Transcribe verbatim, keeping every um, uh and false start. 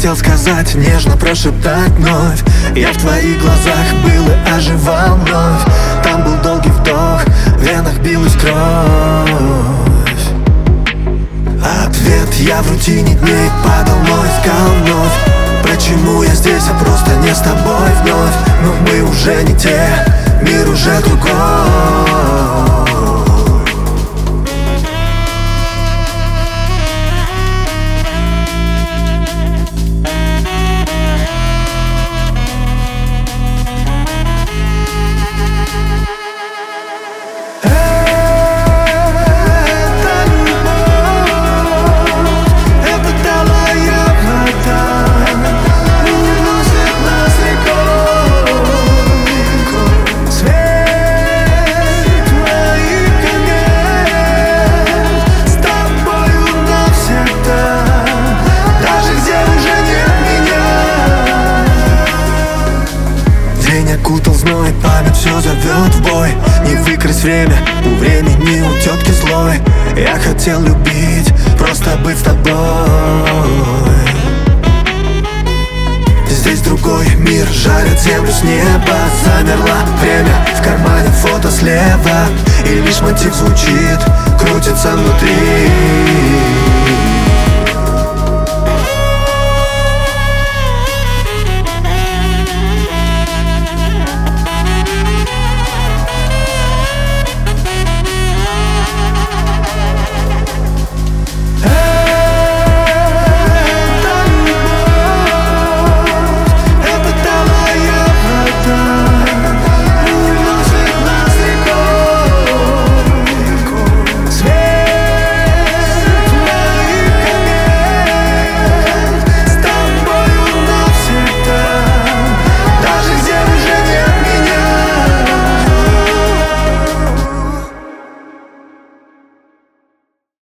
хотел сказать, нежно прошептать вновь. Я в твоих глазах был и оживал вновь. Там был долгий вдох, в венах билась кровь. Ответ я в рутине дней падал, но искал вновь. Почему я здесь, а просто не с тобой вновь? Но мы уже не те, мир уже другой. Окутал зной, память все зовет в бой. Не выкрасть время, у времени у тетки злой. Я хотел любить, просто быть с тобой. Здесь другой мир, жарит землю с неба. Замерла время, в кармане фото слева. И лишь мотив звучит, крутится внутри.